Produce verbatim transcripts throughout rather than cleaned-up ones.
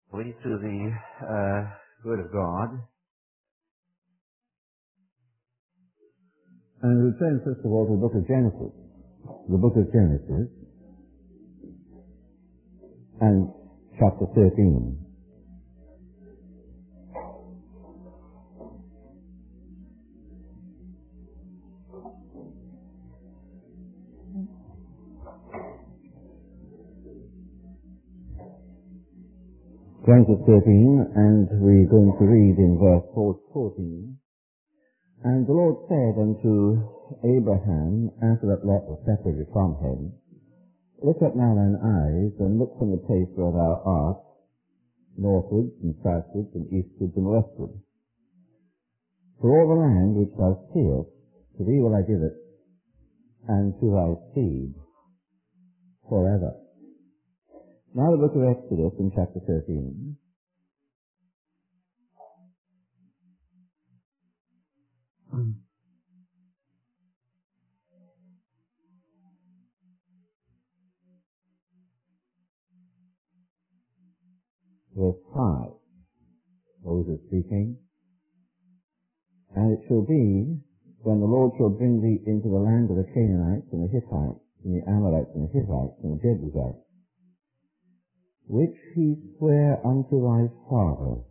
Read to the uh, Word of God. And we turn first of all to the book of Genesis. The book of Genesis and chapter thirteen. Genesis thirteen, and we're going to read in verse fourteen. And the Lord said unto Abraham, after that Lot was separated from him, Lift up now thine eyes, and look from the place where thou art, northwards and southwards and eastwards and westwards. For all the land which thou seest, to thee will I give it, and to thy seed forever. Now the book of Exodus in chapter thirteen. Verse five. Moses speaking. And it shall be, when the Lord shall bring thee into the land of the Canaanites and the Hittites and the Amorites and the Hittites and the Jebusites, which he sware unto thy father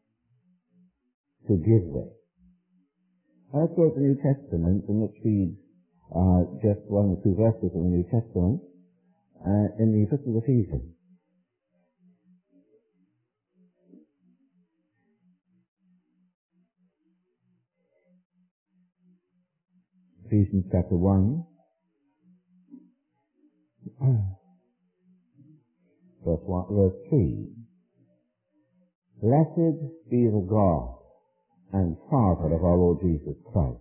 to give thee. Let's go to the New Testament and let's read uh, just one or two verses of the New Testament uh, in the Epistle of Ephesians. Ephesians chapter one, verse one, verse three. Blessed be the God and Father of our Lord Jesus Christ,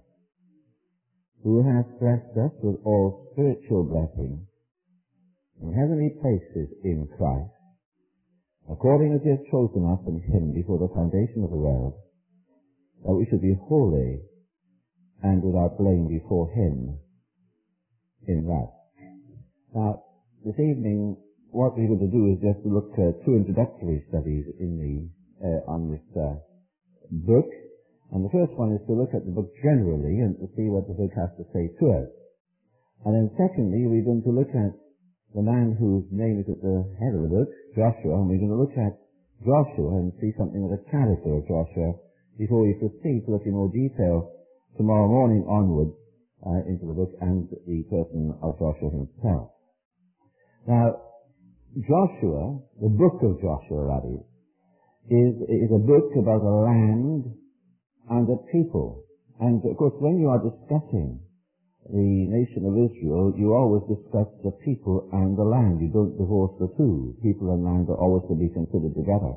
who hath blessed us with all spiritual blessings in heavenly places in Christ, according as he hath chosen us in him before the foundation of the world, that we should be holy and without blame before him in wrath. Now, this evening, what we're going to do is just to look at two introductory studies in the uh, on this uh, book. And the first one is to look at the book generally and to see what the book has to say to us. And then secondly, we're going to look at the man whose name is at the head of the book, Joshua, and we're going to look at Joshua and see something of the character of Joshua before we proceed to look in more detail tomorrow morning onwards uh, into the book and the person of Joshua himself. Now, Joshua, the book of Joshua, that is, is, is a book about a land and a people. And, of course, when you are discussing the nation of Israel, you always discuss the people and the land. You don't divorce the two. People and land are always to be considered together.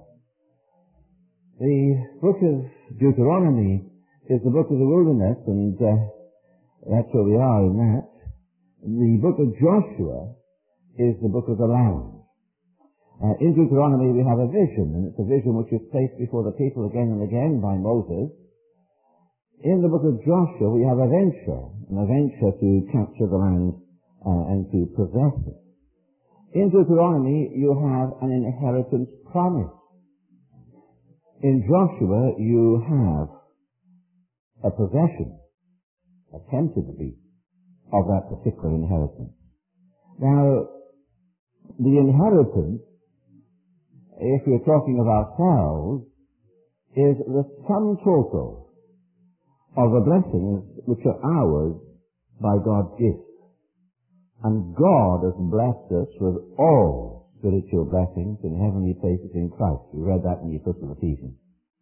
The book of Deuteronomy is the book of the wilderness, and uh, that's where we are in that. The book of Joshua is the book of the land. Uh, in Deuteronomy we have a vision, and it's a vision which is placed before the people again and again by Moses. In the book of Joshua we have a venture, an adventure to capture the land uh, and to possess it. In Deuteronomy you have an inheritance promise. In Joshua you have a possession, attempted to be, of that particular inheritance. Now, the inheritance, if we're talking of ourselves, is the sum total of the blessings which are ours by God's gift. And God has blessed us with all spiritual blessings in heavenly places in Christ. We read that in the Epistle of Ephesians.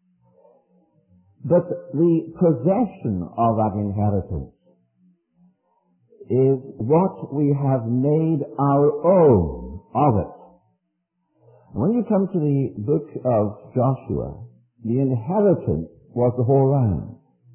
But the possession of that inheritance is what we have made our own of it. When you come to the book of Joshua, the inheritance was the whole land.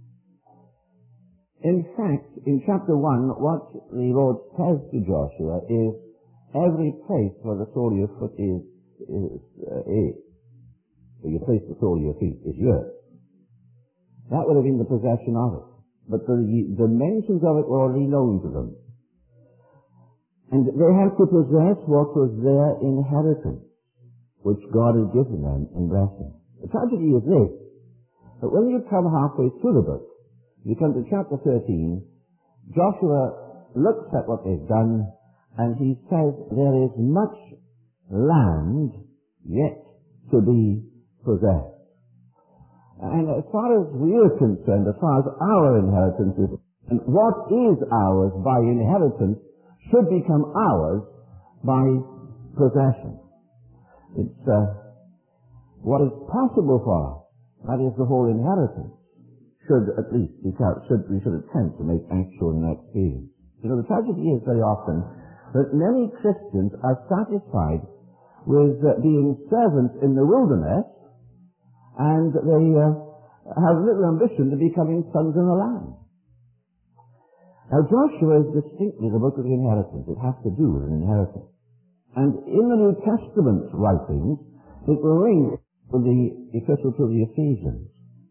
In fact, in chapter one, what the Lord says to Joshua is, every place where the sole of your foot is, is, uh, is, where you place the sole of your feet is yours. That would have been the possession of it. But the dimensions of it were already known to them. And they had to possess what was their inheritance. which God has given them in blessing. The tragedy is this, that when you come halfway through the book, you come to chapter thirteen, Joshua looks at what they've done, and he says there is much land yet to be possessed. And as far as we are concerned, as far as our inheritance is, and what is ours by inheritance should become ours by possession. It's uh, what is possible for us, that is the whole inheritance, should at least be, should, we should attempt to make actual in that experience. You know, the tragedy is very often that many Christians are satisfied with uh, being servants in the wilderness, and they uh, have little ambition to becoming sons in the land. Now, Joshua is distinctly the book of the inheritance. It has to do with an inheritance. And in the New Testament writings, it will link with the epistle to the Ephesians.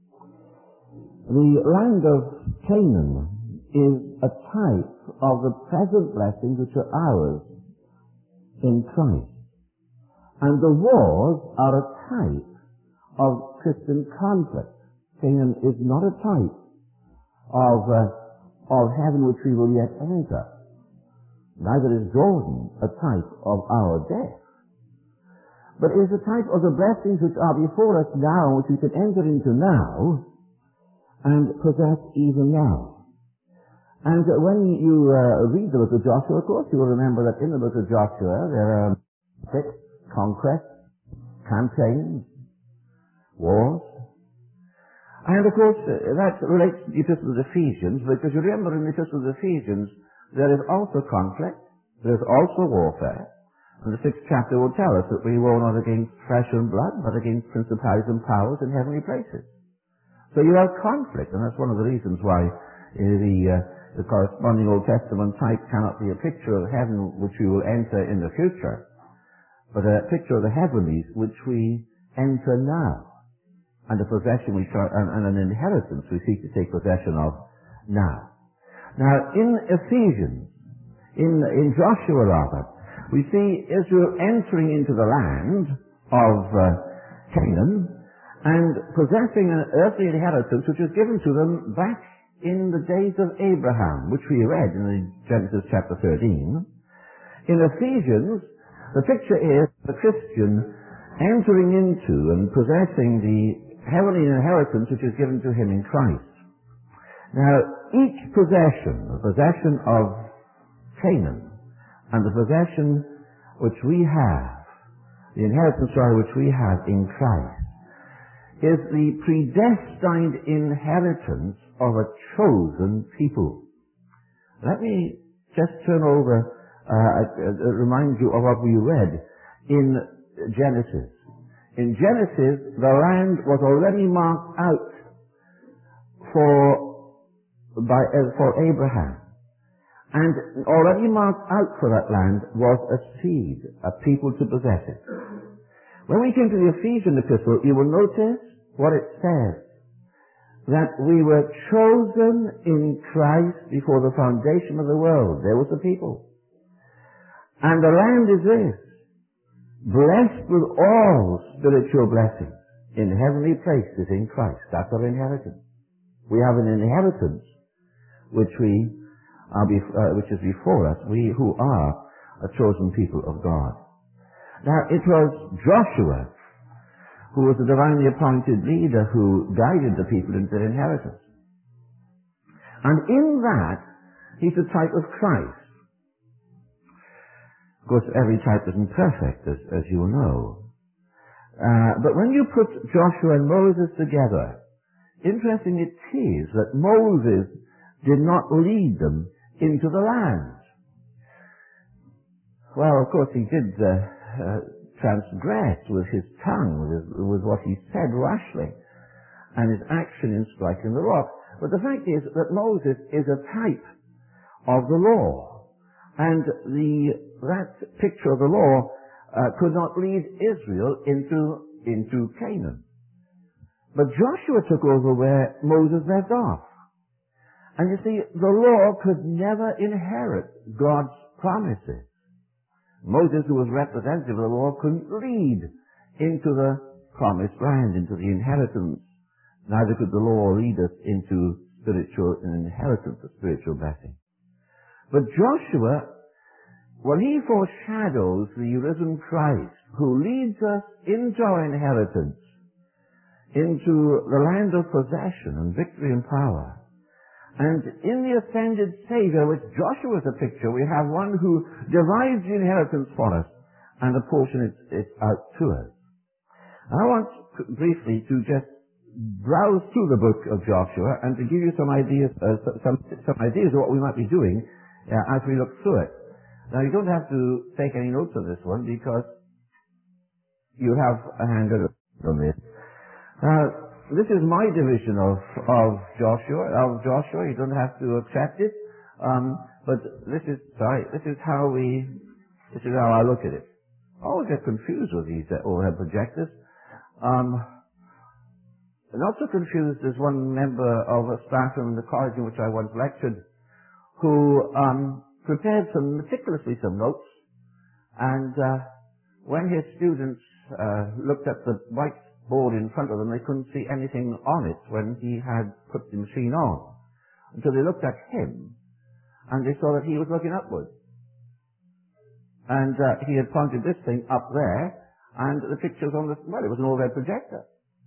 The land of Canaan is a type of the present blessings which are ours in Christ. And the wars are a type of Christian conflict. Canaan is not a type of, uh, of heaven which we will yet enter. Neither is Jordan a type of our death. But it is a type of the blessings which are before us now, which we can enter into now, and possess even now. And uh, when you uh, read the book of Joshua, of course, you will remember that in the book of Joshua there are six conquests, campaigns, wars. And of course, uh, that relates to the epistle of Ephesians, because you remember in the epistle of Ephesians, there is also conflict, there is also warfare. And the sixth chapter will tell us that we war not against flesh and blood, but against principalities and powers in heavenly places. So you have conflict, and that's one of the reasons why uh, the, uh, the corresponding Old Testament type cannot be a picture of heaven which we will enter in the future, but a picture of the heavenlies which we enter now, and a possession we try, and, and an inheritance we seek to take possession of now. Now, in Ephesians, in, in Joshua rather, we see Israel entering into the land of uh, Canaan, and possessing an earthly inheritance which was given to them back in the days of Abraham, which we read in Genesis chapter thirteen. In Ephesians, the picture is the Christian entering into and possessing the heavenly inheritance which is given to him in Christ. Now, each possession, the possession of Canaan, and the possession which we have, the inheritance sorry, which we have in Christ, is the predestined inheritance of a chosen people. Let me just turn over, uh, uh, remind you of what we read in Genesis. In Genesis, the land was already marked out for, by, uh, for Abraham. And already marked out for that land was a seed, a people to possess it. When we came to the Ephesian epistle, you will notice what it says, that we were chosen in Christ before the foundation of the world. There was the people. And the land is this, blessed with all spiritual blessings in heavenly places in Christ. That's our inheritance. We have an inheritance which we are bef- uh, which is before us, we who are a chosen people of God. Now, it was Joshua who was the divinely appointed leader who guided the people into their inheritance. And in that, he's a type of Christ. Of course, every type isn't perfect, as, as you know. Uh, but when you put Joshua and Moses together, interesting it is that Moses did not lead them into the land. Well, of course, he did uh, uh, transgress with his tongue, with, his, with what he said rashly, and his action in striking the rock. But the fact is that Moses is a type of the law, and the, that picture of the law uh, could not lead Israel into, into Canaan. But Joshua took over where Moses left off. And you see, the law could never inherit God's promises. Moses, who was representative of the law, couldn't lead into the promised land, into the inheritance. Neither could the law lead us into spiritual an inheritance of spiritual blessing. But Joshua, well, he foreshadows the risen Christ, who leads us into our inheritance, into the land of possession and victory and power. And in the ascended Savior, which Joshua is a picture, we have one who divides the inheritance for us and apportions it out to us. I want briefly to just browse through the book of Joshua and to give you some ideas, uh, some, some ideas of what we might be doing uh, as we look through it. Now, you don't have to take any notes of this one because you have a handout on this. Uh, this is my division of, of Joshua, of Joshua. You don't have to accept it. Um, but this is, sorry, this is how we, this is how I look at it. I always get confused with these uh, overhead projectors. Um, not so confused as one member of a staff in the college in which I once lectured, who um, prepared some meticulously some notes, and uh, when his students uh, looked at the whiteboard in front of them, they couldn't see anything on it when he had put the machine on. Until they looked at him, and they saw that he was looking upwards. And uh, he had pointed this thing up there, and the picture was on the, well, it was an overhead projector.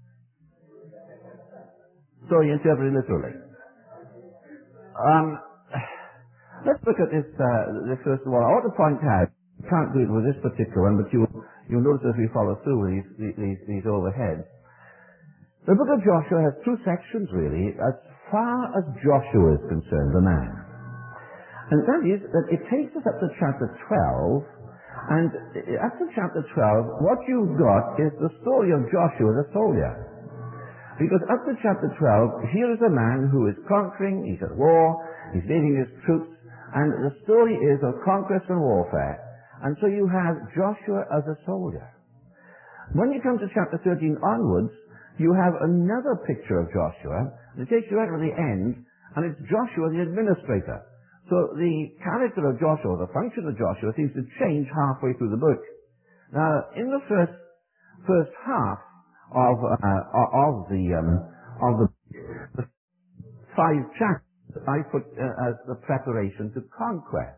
So he interpreted literally. Um, let's look at this, uh, this first of all. I want to point out, you can't do it with this particular one, but you, you'll notice as we follow through with these, these, these overheads. The book of Joshua has two sections, really, as far as Joshua is concerned, the man. And that is that it takes us up to chapter twelve, and up to chapter twelve, what you've got is the story of Joshua the soldier. Because up to chapter twelve, here is a man who is conquering, he's at war, he's leading his troops, and the story is of conquest and warfare. And so you have Joshua as a soldier. When you come to chapter thirteen onwards, you have another picture of Joshua. It takes you right to the end, and it's Joshua the administrator. So the character of Joshua, the function of Joshua, seems to change halfway through the book. Now, in the first first half of uh, of the um, of the, the five chapters, I put uh, as the preparation to conquest,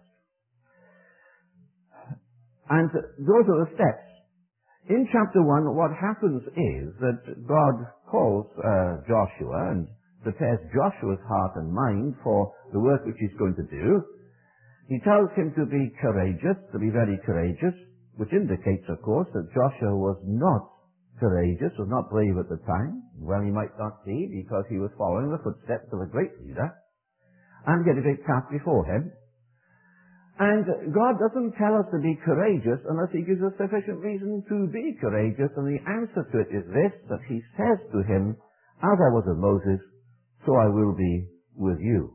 and those are the steps. In chapter one, what happens is that God calls uh, Joshua and prepares Joshua's heart and mind for the work which he's going to do. He tells him to be courageous, to be very courageous, which indicates, of course, that Joshua was not courageous, was not brave at the time. Well, he might not be, because he was following the footsteps of a great leader, and he had a great task before him. And God doesn't tell us to be courageous unless he gives us sufficient reason to be courageous, and the answer to it is this, that he says to him, as I was with Moses, so I will be with you.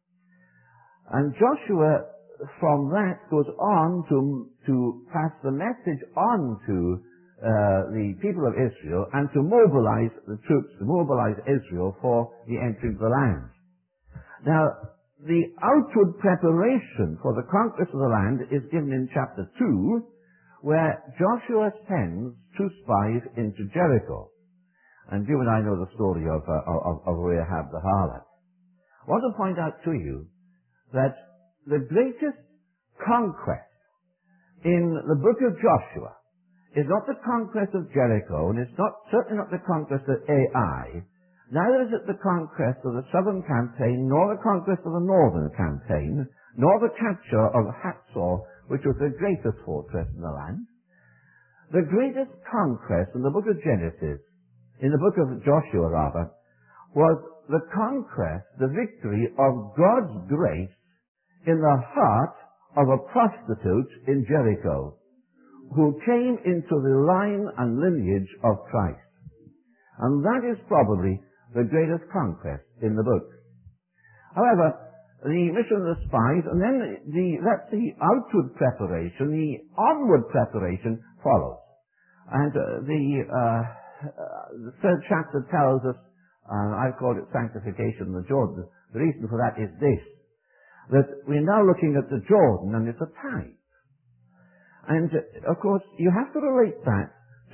And Joshua, from that, goes on to, to pass the message on to uh, the people of Israel and to mobilize the troops, to mobilize Israel for the entry of the land. Now, the outward preparation for the conquest of the land is given in chapter two, where Joshua sends two spies into Jericho. And you and I know the story of, uh, of, of Rahab the harlot. I want to point out to you that the greatest conquest in the book of Joshua is not the conquest of Jericho, and it's not, certainly not the conquest of Ai, neither is it the conquest of the southern campaign, nor the conquest of the northern campaign, nor the capture of Hatzor, which was the greatest fortress in the land. The greatest conquest in the book of Genesis, in the book of Joshua rather, was the conquest, the victory of God's grace in the heart of a prostitute in Jericho, who came into the line and lineage of Christ. And that is probably the greatest conquest in the book. However, the mission of the spies, and then the, that's the outward preparation, the onward preparation follows. And uh, the, uh, uh, the third chapter tells us, uh, I've called it sanctification in the Jordan. The reason for that is this, that we're now looking at the Jordan, and it's a type. And, uh, of course, you have to relate that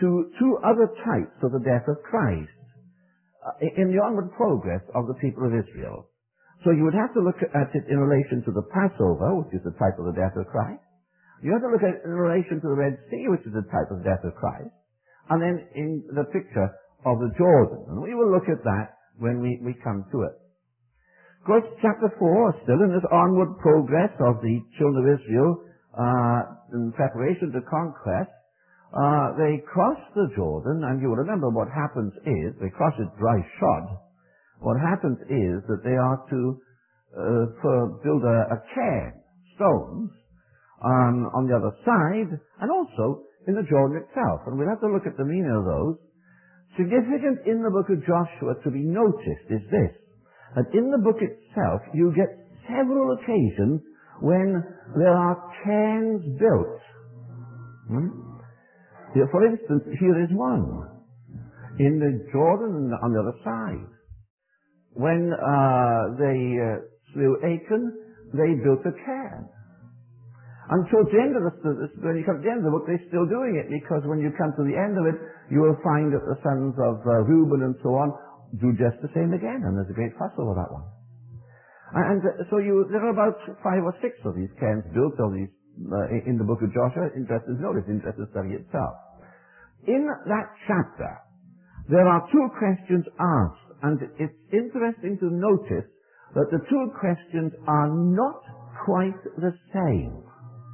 to two other types of the death of Christ uh, in the onward progress of the people of Israel. So you would have to look at it in relation to the Passover, which is the type of the death of Christ. You have to look at it in relation to the Red Sea, which is the type of the death of Christ. And then in the picture of the Jordan. And we will look at that when we, we come to it. Of course, chapter four, still in this onward progress of the children of Israel, uh, in preparation to conquest, uh, they cross the Jordan, and you will remember what happens is, they cross it dry shod. What happens is that they are to uh, for build a, a cairn, stones, um, on the other side, and also in the Jordan itself. And we'll have to look at the meaning of those. Significant in the book of Joshua to be noticed is this, that in the book itself you get several occasions when there are cairns built. Hmm? Here, for instance, here is one. In the Jordan on the other side. When uh, they uh, slew Achan, they built a cairn. And so at the end of the, when you come to the end of the book, they're still doing it, because when you come to the end of it, you will find that the sons of uh, Reuben and so on do just the same again, and there's a great fuss over that one. And uh, so you, there are about five or six of these cairns built of these uh, in the book of Joshua. Interesting to notice, interesting to study itself. In that chapter, there are two questions asked, and it's interesting to notice that the two questions are not quite the same.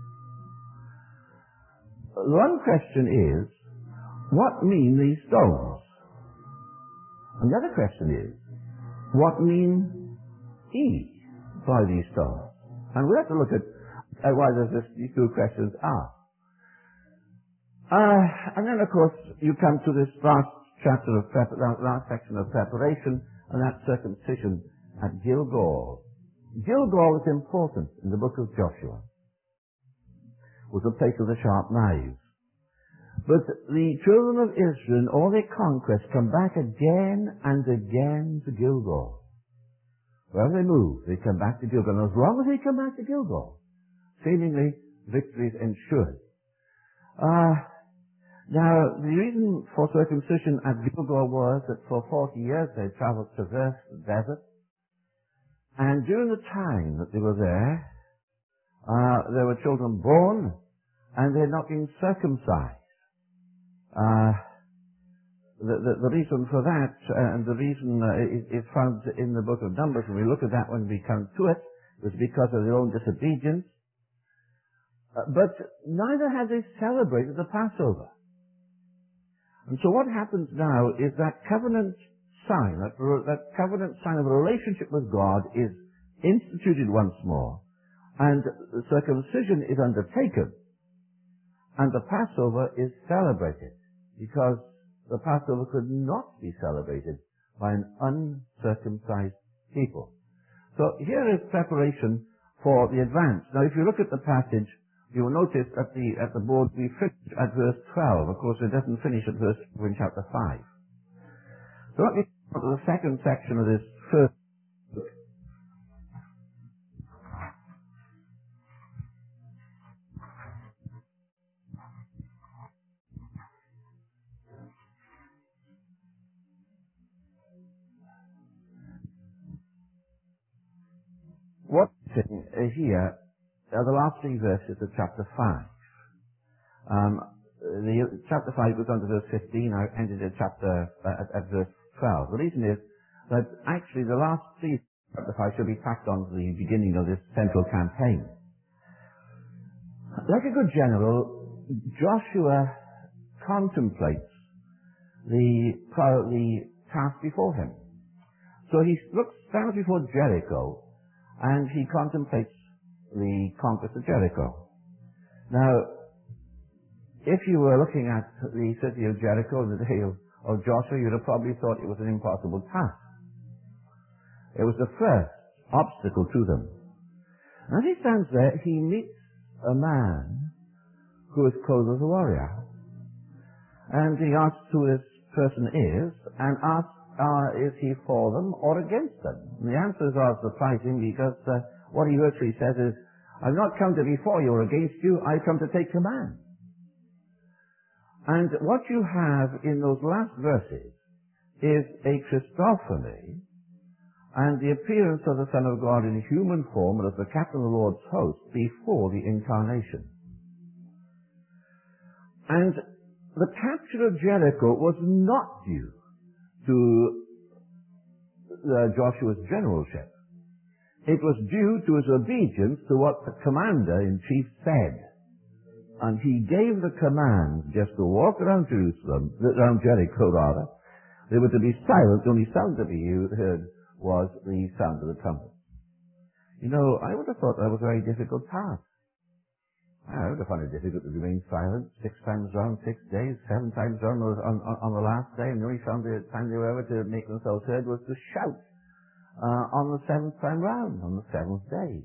One question is, what mean these stones? And the other question is, what mean he by these stones? And we have to look at, at why there's this, these two questions are. Uh, and then, of course, you come to this last chapter of prep, last section of preparation, and that circumcision at Gilgal. Gilgal is important in the book of Joshua. It was the place of the sharp knives. But the children of Israel, in all their conquests, come back again and again to Gilgal. Wherever they move, they come back to Gilgal. And as long as they come back to Gilgal, seemingly victory is ensured. Uh, Now, the reason for circumcision at Gilgal was that for forty years they traveled, traversed the desert, and during the time that they were there, uh, there were children born, and they had not been circumcised. Uh, the, the, the reason for that, uh, and the reason uh, is, is found in the book of Numbers, and we look at that when we come to it, was because of their own disobedience. Uh, but neither had they celebrated the Passover. And so what happens now is that covenant sign, that, that covenant sign of a relationship with God is instituted once more, and the circumcision is undertaken, and the Passover is celebrated, because the Passover could not be celebrated by an uncircumcised people. So here is preparation for the advance. Now if you look at the passage, you will notice at the at the board we finish at verse twelve. Of course, it doesn't finish at verse in chapter five. So let me go to the second section of this first book. What's here are the last three verses of chapter five. Um, the, chapter five goes on to verse fifteen. I ended at chapter uh, at, at verse twelve. The reason is that actually the last three chapter five should be tacked on to the beginning of this central campaign. Like a good general, Joshua contemplates the the task before him. So he looks stands before Jericho, and he contemplates the conquest of Jericho. Now, if you were looking at the city of Jericho in the day of, of Joshua, you'd have probably thought it was an impossible task. It was the first obstacle to them. And as he stands there, he meets a man who is clothed as a warrior. And he asks who this person is, and asks, uh, is he for them or against them? And the answers are surprising, because uh, what he virtually says is, I've not come to be for you or against you, I've come to take command. And what you have in those last verses is a Christophany and the appearance of the Son of God in human form as the captain of the Lord's host before the incarnation. And the capture of Jericho was not due to uh, Joshua's generalship. It was due to his obedience to what the commander-in-chief said. And he gave the command just to walk around Jerusalem, around Jericho rather. They were to be silent. The only sound to be heard was the sound of the trumpet. You know, I would have thought that was a very difficult task. I would have found it difficult to remain silent six times round, six days, seven times round on, on, on the last day, and the only time the time they were ever to make themselves heard was to shout uh, on the seventh time round, on the seventh day.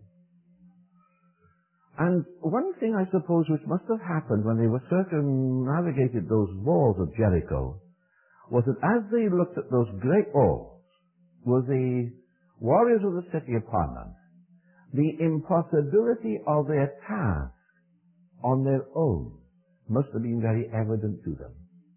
And one thing, I suppose, which must have happened when they were circumnavigated those walls of Jericho was that as they looked at those great walls, with the warriors of the city upon them, the impossibility of their task on their own must have been very evident to them.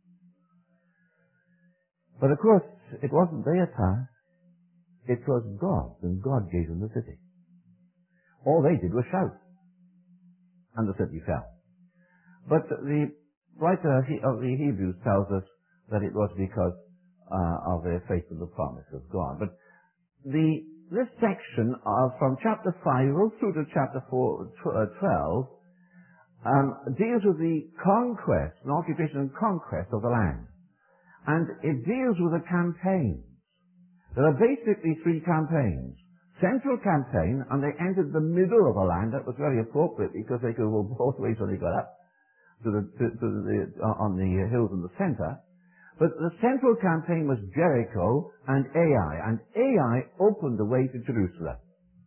But of course, it wasn't their task. It was God's, and God gave them the city. All they did was shout, and the city fell. But the writer of the Hebrews tells us that it was because uh, of their faith in the promise of God. But the this section of from chapter five all through to chapter four, twelve um, deals with the conquest, and occupation and conquest of the land. And it deals with the campaigns. There are basically three campaigns. Central campaign, and they entered the middle of the land. That was very appropriate because they could go both ways when they got up to the, to, to the, uh, on the hills in the center. But the central campaign was Jericho and Ai, and Ai opened the way to Jerusalem.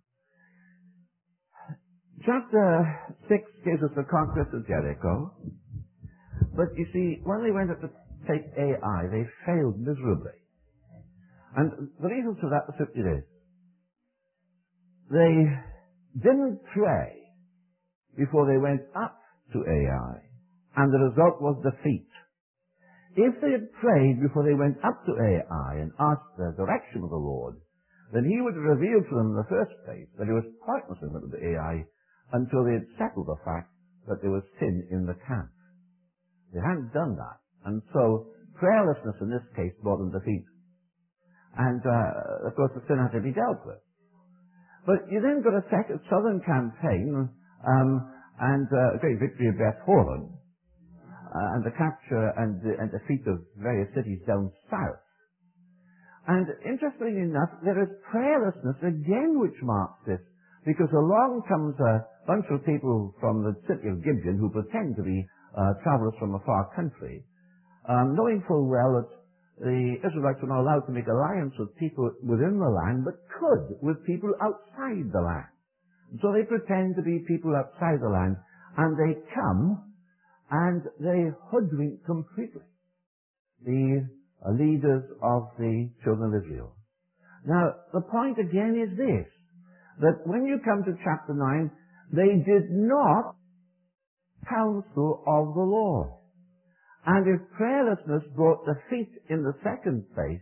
Chapter six gives us the conquest of Jericho. But you see, when they went up to take Ai, they failed miserably. And the reason for that was simply this. They didn't pray before they went up to Ai, and the result was defeat. If they had prayed before they went up to Ai and asked the direction of the Lord, then he would have revealed to them in the first place that it was pointless to go to Ai until they had settled the fact that there was sin in the camp. They hadn't done that, and so prayerlessness in this case brought them defeat. And, uh, of course, the sin had to be dealt with. But you then got a second southern campaign, um, and uh, a great victory of Beth Horon, uh, and the capture and, uh, and defeat of various cities down south. And interestingly enough, there is prayerlessness again which marks this, because along comes a bunch of people from the city of Gibeon who pretend to be uh, travelers from a far country, um, knowing full well that the Israelites were not allowed to make alliance with people within the land, but could with people outside the land. So they pretend to be people outside the land, and they come and they hoodwink completely the uh, leaders of the children of Israel. Now, the point again is this, that when you come to chapter nine, they did not counsel of the Lord. And if prayerlessness brought defeat in the second place,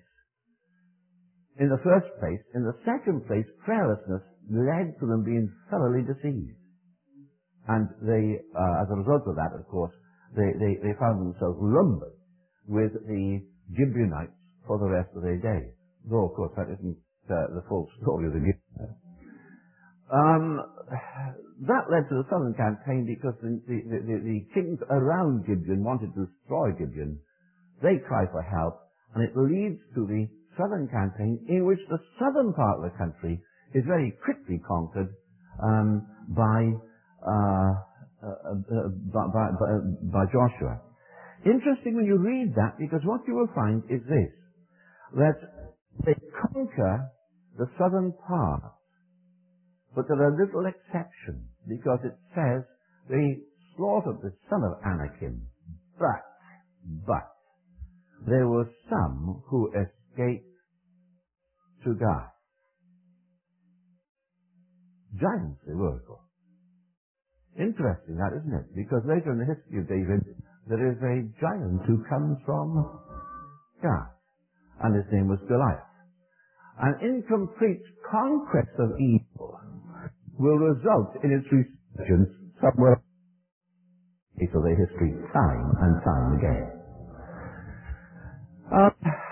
in the first place, in the second place, prayerlessness led to them being thoroughly deceived. And they, uh, as a result of that, of course, they, they, they found themselves lumbered with the Gibeonites for the rest of their days. Though, of course, that isn't uh, the full story of the Gibeonites. Um, that led to the southern campaign because the, the, the, the kings around Gibeon wanted to destroy Gibeon. They cry for help, and it leads to the southern campaign in which the southern part of the country is very quickly conquered um, by, uh, uh, uh, by, by, by, by Joshua. Interesting when you read that, because what you will find is this, that they conquer the southern part. But there are little exceptions, because it says they slaughtered the son of Anakim. But, but, there were some who escaped to Gath. Giants they were, of course. Interesting that, isn't it? Because later in the history of David, there is a giant who comes from Gath, and his name was Goliath. An incomplete conquest of evil will result in its resurgence somewhere in the history time and time again. Uh,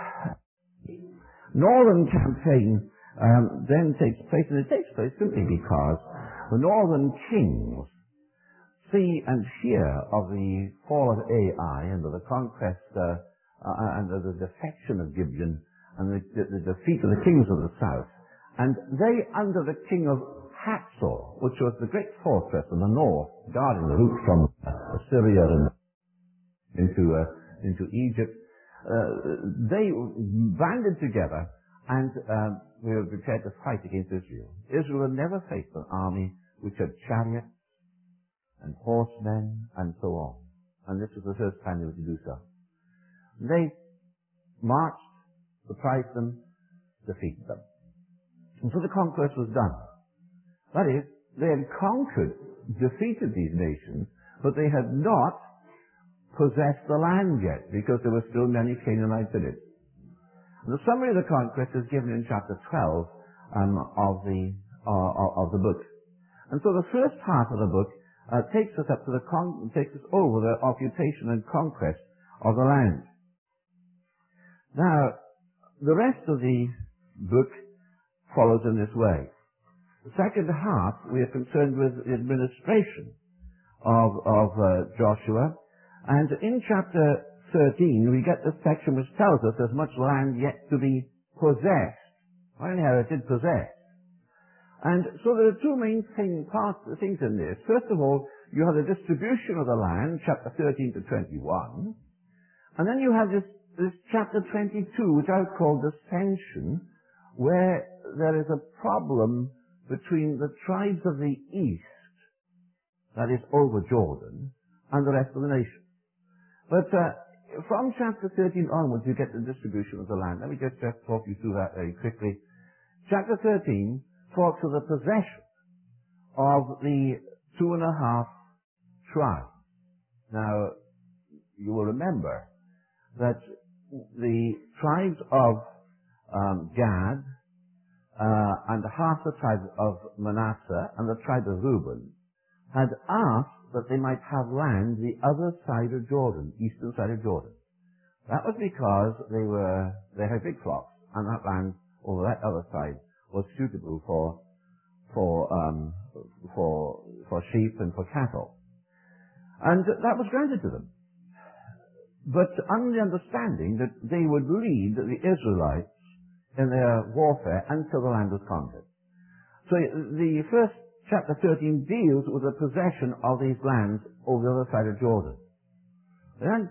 Northern campaign um, then takes place, and it takes place simply because the northern kings see and hear of the fall of Ai and of the conquest uh, uh, and of the defection of Gibeon and the, the, the defeat of the kings of the south, and they, under the king of Hatzor, which was the great fortress in the north, guarding the route from uh, Assyria and into uh, into Egypt, uh, they banded together and uh, we were prepared to fight against Israel. Israel had never faced an army which had chariots and horsemen and so on, and this was the first time they were to do so. They marched, surprised them, defeated them. And so the conquest was done. That is, they had conquered, defeated these nations, but they had not possessed the land yet, because there were still many Canaanites in it. And the summary of the conquest is given in chapter twelve um, of the uh, of the book. And so the first part of the book uh, takes us up to the con- takes us over the occupation and conquest of the land. Now, the rest of the book follows in this way. The second half, we are concerned with the administration of, of uh, Joshua. And in chapter thirteen, we get this section which tells us there's much land yet to be possessed. Or inherited, possessed. And so there are two main thing, parts, things in this. First of all, you have the distribution of the land, chapter thirteen to twenty-one. And then you have this, this chapter twenty-two, which I would call dissension, where there is a problem between the tribes of the east, that is over Jordan, and the rest of the nation. But uh, from chapter thirteen onwards, you get the distribution of the land. Let me just, just talk you through that very quickly. Chapter thirteen talks of the possession of the two and a half tribes. Now, you will remember that the tribes of um, Gad uh, and half the tribe of Manasseh and the tribe of Reuben had asked that they might have land the other side of Jordan, eastern side of Jordan. That was because they were they had big flocks, and that land over that other side was suitable for for um, for for sheep and for cattle, and that was granted to them. But on the understanding that they would lead the Israelites in their warfare until the land was conquered. So the first chapter thirteen deals with the possession of these lands over the other side of Jordan. They hadn't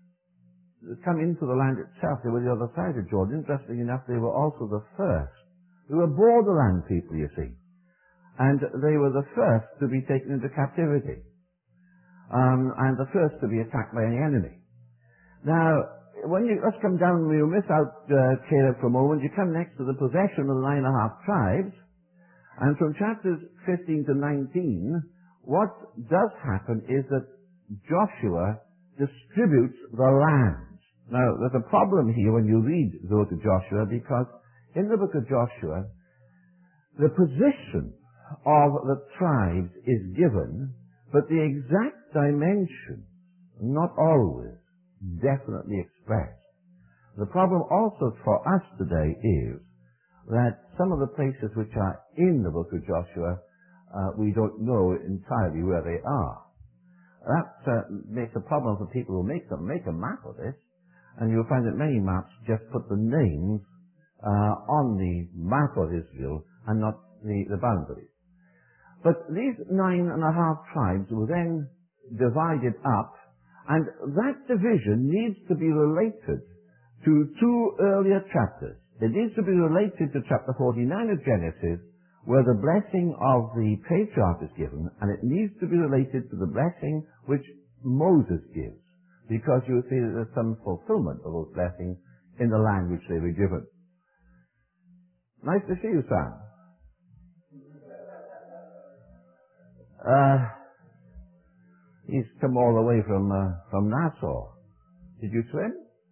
come into the land itself, they were the other side of Jordan. Interestingly enough, they were also the first. They were borderland people, you see. And they were the first to be taken into captivity. Um, and the first to be attacked by any enemy. Now, when you, let's come down, we'll miss out uh, Caleb for a moment. You come next to the possession of the nine and a half tribes. And from chapters fifteen to nineteen, what does happen is that Joshua distributes the land. Now, there's a problem here when you read the book of Joshua, because in the book of Joshua, the position of the tribes is given, but the exact dimension, not always, definitely expressed. The problem also for us today is that some of the places which are in the book of Joshua, uh, we don't know entirely where they are. That uh, makes a problem for people who make them make a map of this, and you'll find that many maps just put the names uh, on the map of Israel and not the, the boundaries. But these nine and a half tribes were then divided up, and that division needs to be related to two earlier chapters. It needs to be related to chapter forty-nine of Genesis, where the blessing of the patriarch is given, and it needs to be related to the blessing which Moses gives, because you see that there's some fulfillment of those blessings in the land which they were given. Nice to see you, Sam. Uh, He's come all the way from, uh, from Nassau. Did you swim?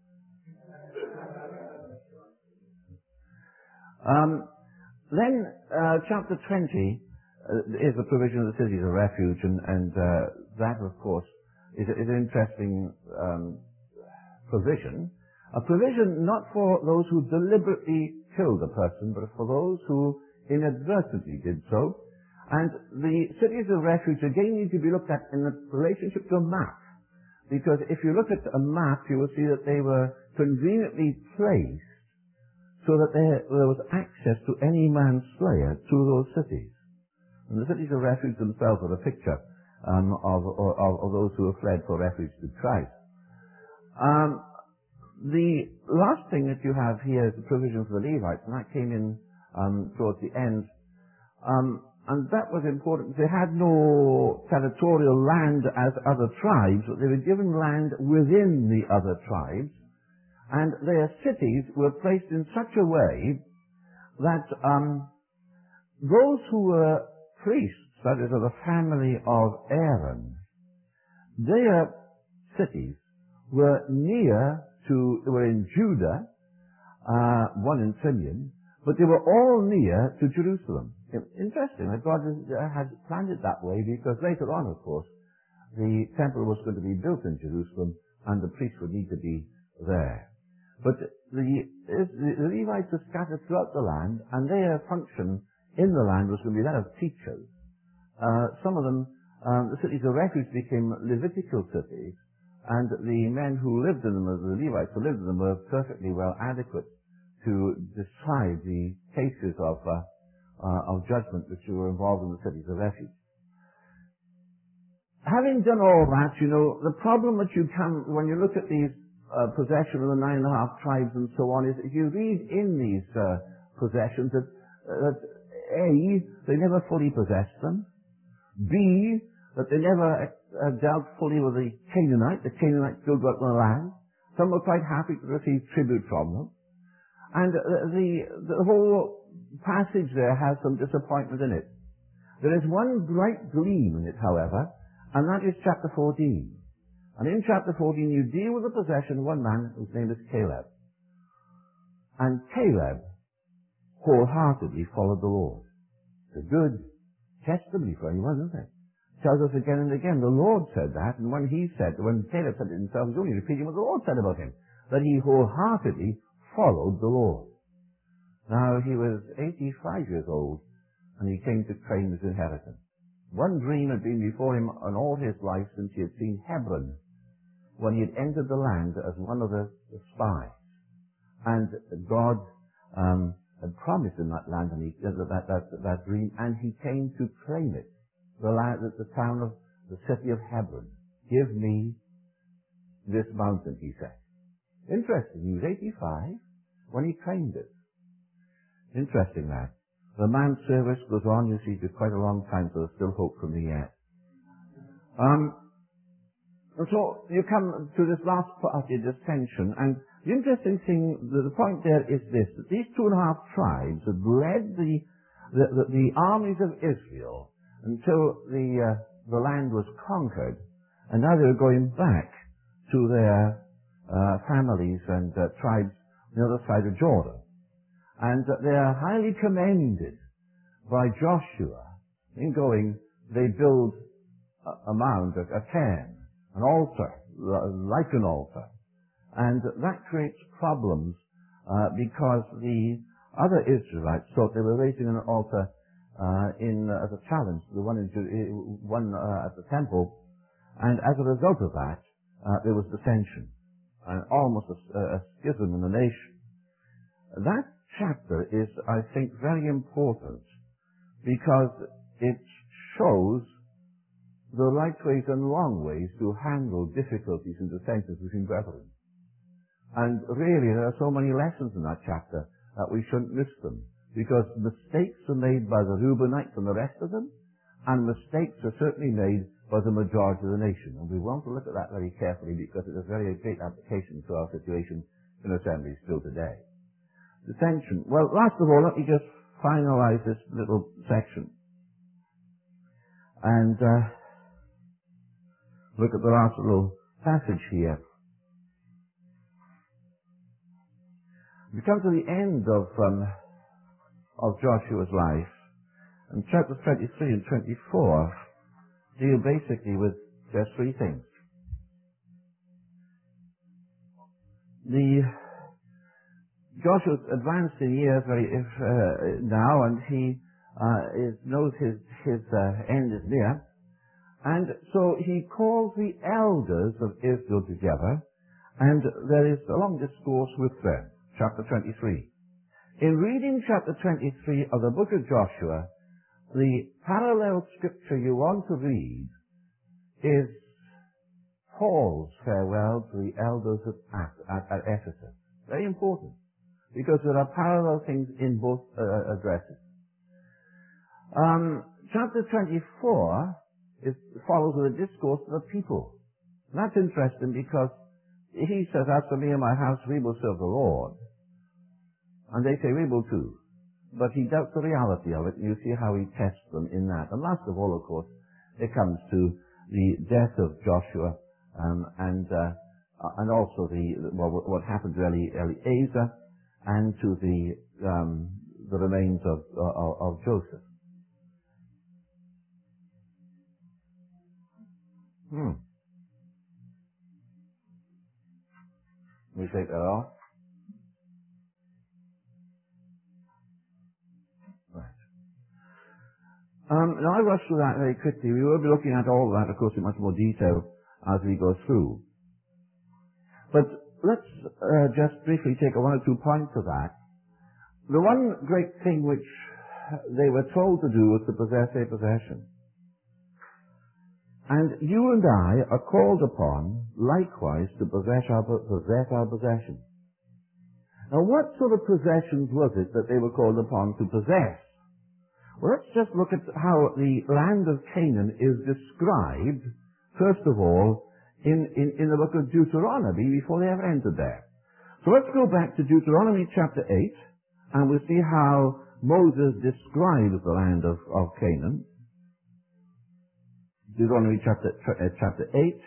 Um, then, uh, chapter twenty uh, is the provision of the cities of refuge, and, and uh, that, of course, is, is an interesting um, provision. A provision not for those who deliberately killed a person, but for those who inadvertently did so. And the cities of refuge, again, need to be looked at in relationship to a map. Because if you look at a map, you will see that they were conveniently placed so that there, there was access to any manslayer to those cities. And the cities of refuge themselves are a picture um, of, of, of those who have fled for refuge to Christ. Um, the last thing that you have here is the provision for the Levites, and that came in um, towards the end. Um, and that was important. They had no territorial land as other tribes, but they were given land within the other tribes. And their cities were placed in such a way that um, those who were priests, that is, of the family of Aaron, their cities were near to, they were in Judah, uh, one in Simeon, but they were all near to Jerusalem. Interesting that God had planned it that way, because later on, of course, the temple was going to be built in Jerusalem and the priests would need to be there. But the, the Levites were scattered throughout the land, and their function in the land was going to be that of teachers. Uh, some of them, um, the cities of refuge became Levitical cities, and the men who lived in them, the Levites who lived in them, were perfectly well adequate to decide the cases of, uh, uh, of judgment which were involved in the cities of refuge. Having done all that, you know, the problem that you come, when you look at these Uh, possession of the nine and a half tribes and so on, is if you read in these uh, possessions that, uh, that A, they never fully possessed them, B, that they never uh, dealt fully with the Canaanites. The Canaanites still got the land. Some were quite happy to receive tribute from them. And uh, the, the whole passage there has some disappointment in it. There is one bright gleam in it, however, and that is chapter fourteen. And in chapter fourteen, you deal with the possession of one man whose name is Caleb. And Caleb wholeheartedly followed the Lord. It's a good testimony for anyone, isn't it? Tells us again and again, the Lord said that, and when he said, when Caleb said it himself, he was only repeating what the Lord said about him, that he wholeheartedly followed the Lord. Now, he was eighty-five years old, and he came to claim his inheritance. One dream had been before him on all his life since he had seen Hebron, when he had entered the land as one of the, the spies. And God um, had promised him that land, and he, that, that, that, that dream, and he came to claim it. The, land, the town of the city of Hebron. Give me this mountain, he said. Interesting. He was eighty-five when he claimed it. Interesting that. The man's service goes on, you see, for quite a long time, so there's still hope for me yet. Um, And so you come to this last party, dissension, and the interesting thing, the, the point there is this, that these two and a half tribes had led the, the, the, the armies of Israel until the, uh, the land was conquered, and now they were going back to their uh, families and uh, tribes on the other side of Jordan. And uh, they are highly commended by Joshua. In going, they build a, a mound, a, a cairn, an altar, like an altar. And that creates problems uh, because the other Israelites thought they were raising an altar uh, in uh, as a challenge, the one, in, one uh, at the temple, and as a result of that, uh, there was dissension, and almost a, a schism in the nation. That chapter is, I think, very important because it shows the right ways and wrong ways to handle difficulties and dissensions between brethren. And really, there are so many lessons in that chapter that we shouldn't miss them, because mistakes are made by the Reubenites and the rest of them, and mistakes are certainly made by the majority of the nation. And we want to look at that very carefully, because it has very great application to our situation in assemblies still today. Dissension. Well, last of all, let me just finalize this little section. And uh, Look at the last little passage here. We come to the end of um, of Joshua's life, and chapters twenty-three and twenty-four deal basically with just three things. The Joshua's advanced in years very uh, now, and he uh, is, knows his his uh, end is near, and so he calls the elders of Israel together, and there is a long discourse with them. Chapter twenty-three. In reading chapter twenty-three of the book of Joshua, the parallel scripture you want to read is Paul's farewell to the elders at, at, at Ephesus. Very important, because there are parallel things in both uh, addresses. Um, chapter twenty-four is, follows with a discourse of the people. And that's interesting because he says, "As for me and my house, we will serve the Lord." And they say, "We will too." But he doubts the reality of it, and you see how he tests them in that. And last of all, of course, it comes to the death of Joshua, um, and uh, and also the well, what happened to Eli, Eliezer, and to the um, the remains of, of of Joseph. Hmm. We take that off. Um, now I rush through that very quickly. We will be looking at all of that, of course, in much more detail as we go through. But let's uh, just briefly take one or two points of that. The one great thing which they were told to do was to possess a possession. And you and I are called upon, likewise, to possess our, possess our possessions. Now, what sort of possessions was it that they were called upon to possess? Well, let's just look at how the land of Canaan is described, first of all, in, in, in the book of Deuteronomy before they ever entered there. So let's go back to Deuteronomy chapter eight, and we'll see how Moses describes the land of, of Canaan. Deuteronomy chapter, uh, chapter eight,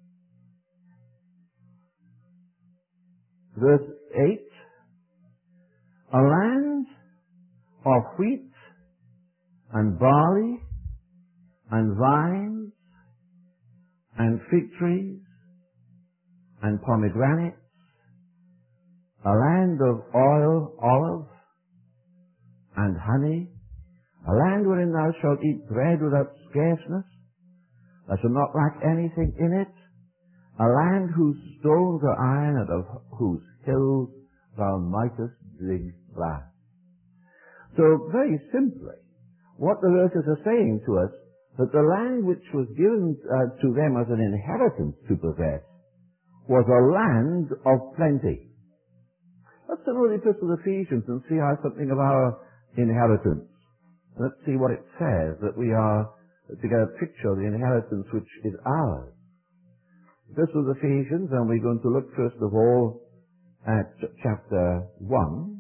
verse eight. A land of wheat and barley and vines and fig trees and pomegranates, a land of oil, olive and honey, a land wherein thou shalt eat bread without scarceness, thou shalt not lack anything in it, a land whose stones are iron and of whose hills thou mightest dig brass. So very simply, what the verses are saying to us, that the land which was given uh, to them as an inheritance to possess was a land of plenty. Let's turn to the Epistle of Ephesians and see how something of our inheritance. Let's see what it says, that we are to get a picture of the inheritance which is ours. This was Ephesians, and we're going to look first of all at chapter one.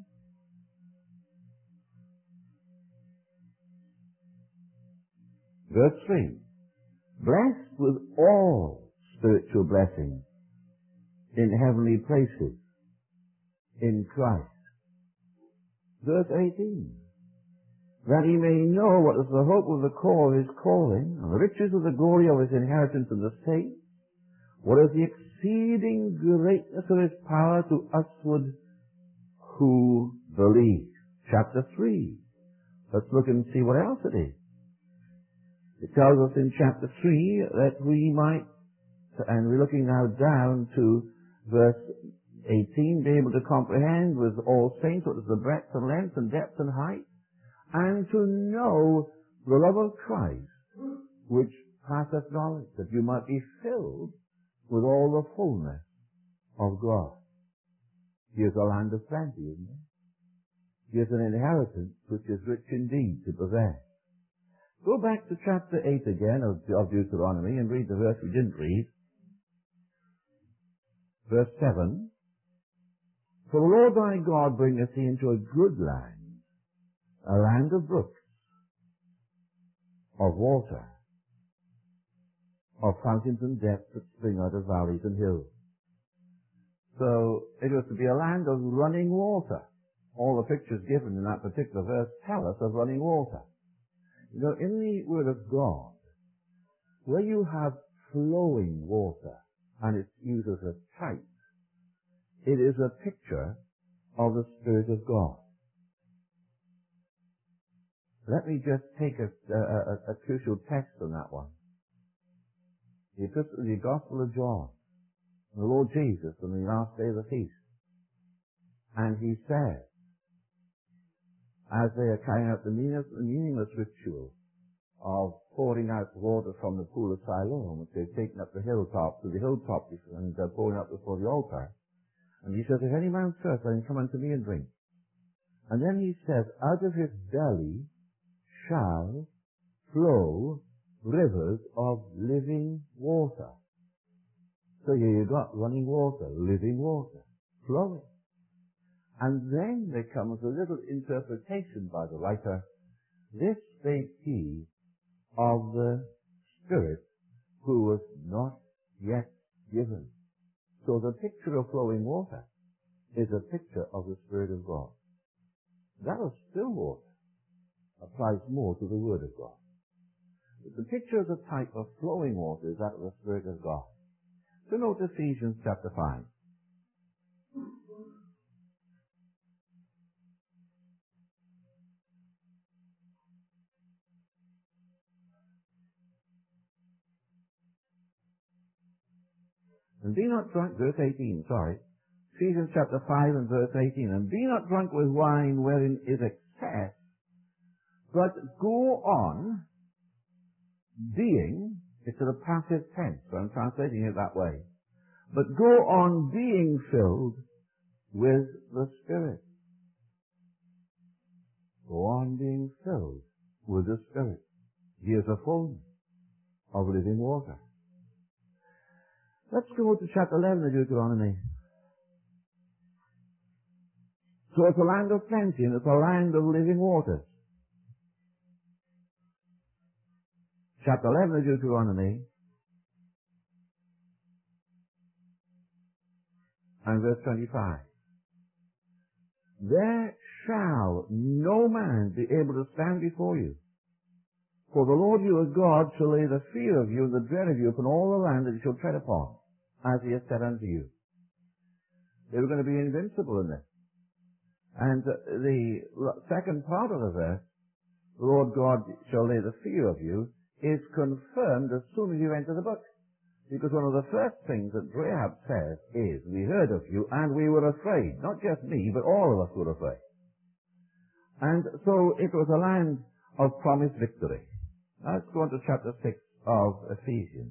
Verse three. Blessed with all spiritual blessings in heavenly places in Christ. Verse eighteen. That he may know what is the hope of the call of his calling, and the riches of the glory of his inheritance in the saints, what is the exceeding greatness of his power to usward who believe. Chapter three. Let's look and see what else it is. It tells us in chapter three that we might, and we're looking now down to verse eighteen, be able to comprehend with all saints what is the breadth and length and depth and height, and to know the love of Christ, which passeth knowledge, that you might be filled with all the fullness of God. Here's a land of plenty, isn't it? Here's an inheritance which is rich indeed to possess. Go back to chapter eight again of, of Deuteronomy and read the verse we didn't read. Verse seven. For the Lord thy God bringeth thee into a good land, a land of brooks, of water, of fountains and depths that spring out of valleys and hills. So it was to be a land of running water. All the pictures given in that particular verse tell us of running water. You know, in the Word of God, where you have flowing water, and it's used as a type, it is a picture of the Spirit of God. Let me just take a, a, a, a crucial text on that one. The, Epistle, the Gospel of John, the Lord Jesus on the last day of the feast. And he said, as they are carrying out the meaningless, meaningless ritual of pouring out water from the pool of Siloam, which they've taken up the hilltop to the hilltop and uh, pouring out before the altar. And he says, if any man thirst, let him come unto me and drink. And then he says, out of his belly shall flow rivers of living water. So here you've got running water, living water, flowing. And then there comes a little interpretation by the writer. This spake he of the Spirit who was not yet given. So the picture of flowing water is a picture of the Spirit of God. That of still water applies more to the Word of God. But the picture of the type of flowing water is that of the Spirit of God. So note Ephesians chapter five. And be not drunk, verse eighteen, sorry. Ephesians chapter five and verse eighteen. And be not drunk with wine wherein is excess, but go on being, it's in a passive tense, so I'm translating it that way. But go on being filled with the Spirit. Go on being filled with the Spirit. Here's a fullness of living water. Let's go to chapter eleven of Deuteronomy. So it's a land of plenty and it's a land of living waters. Chapter eleven of Deuteronomy and verse twenty-five. There shall no man be able to stand before you. For the Lord your God shall lay the fear of you and the dread of you upon all the land that you shall tread upon, as he has said unto you. They were going to be invincible in this. And uh, the second part of the verse, the Lord God shall lay the fear of you, is confirmed as soon as you enter the book. Because one of the first things that Rahab says is, we heard of you and we were afraid. Not just me, but all of us were afraid. And so it was a land of promised victory. Now let's go on to chapter six of Ephesians.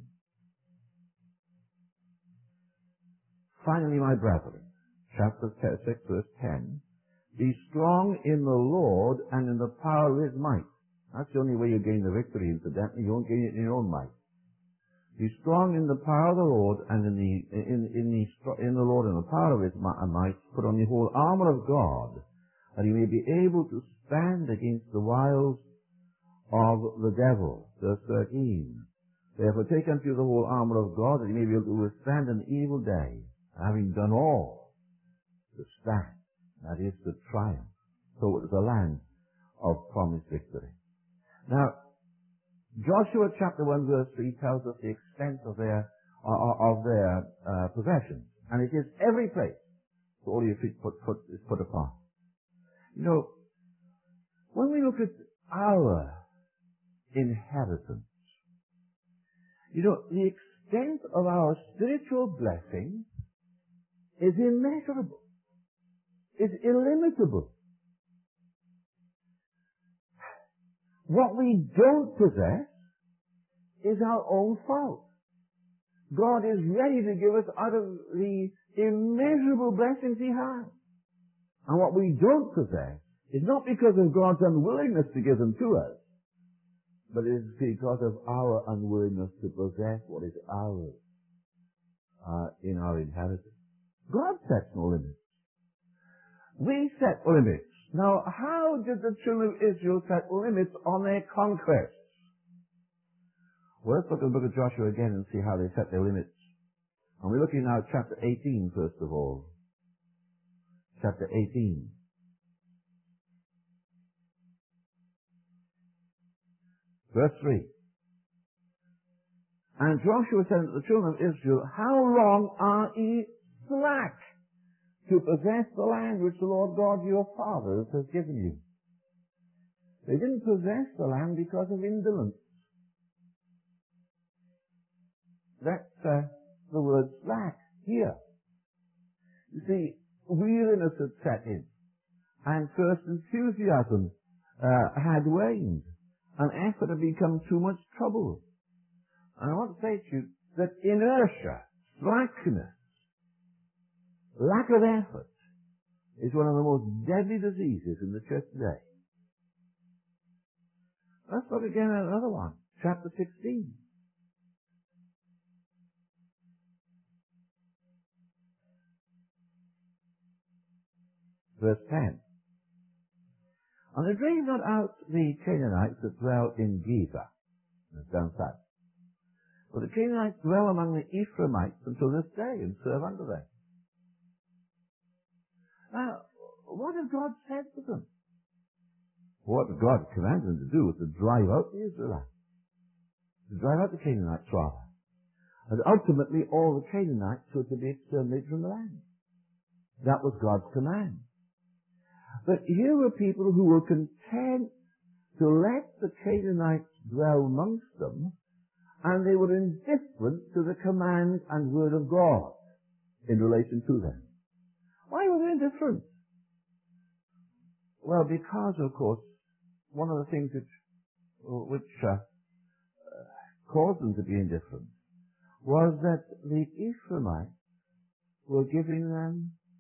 Finally, my brethren, chapter six, verse ten, be strong in the Lord and in the power of his might. That's the only way you gain the victory, incidentally. You won't gain it in your own might. Be strong in the power of the Lord and in the, in, in the, in the Lord and the power of his might. Put on the whole armor of God, that you may be able to stand against the wiles of the devil. Verse thirteen. Therefore take unto you the whole armor of God, that you may be able to withstand an evil day, having done all to stand. That is to triumph. So it is a land of promised victory. Now, Joshua chapter one verse three tells us the extent of their uh, of their uh, possessions, and it is every place so all your feet put, put, is put upon. You know, when we look at our inheritance, you know, the extent of our spiritual blessing is immeasurable, is illimitable. What we don't possess is our own fault. God is ready to give us out of the immeasurable blessings he has. And what we don't possess is not because of God's unwillingness to give them to us, but it is because of our unwillingness to possess what is ours uh, in our inheritance. God sets no limits. We set limits. Now, how did the children of Israel set limits on their conquests? Well, let's look at the book of Joshua again and see how they set their limits. And we're looking now at chapter eighteen, first of all. Chapter eighteen. Verse three. And Joshua said to the children of Israel, how long are ye slack to possess the land which the Lord God your fathers has given you? They didn't possess the land because of indolence. That's uh, the word slack here. You see, weariness had set in, and first enthusiasm uh, had waned, and effort had become too much trouble. And I want to say to you that inertia, slackness, lack of effort is one of the most deadly diseases in the church today. Let's look again at another one, chapter sixteen. Verse ten. And they drave not out the Canaanites that dwell in Gibeah, that's down south. But the Canaanites dwell among the Ephraimites until this day and serve under them. Now, what has God said to them? What God commanded them to do was to drive out the Israelites. To drive out the Canaanites, rather. And ultimately all the Canaanites were to be exterminated from the land. That was God's command. But here were people who were content to let the Canaanites dwell amongst them, and they were indifferent to the command and word of God in relation to them. Why were they indifferent? Well, because, of course, one of the things which, which uh, caused them to be indifferent was that the Ephraimites were giving them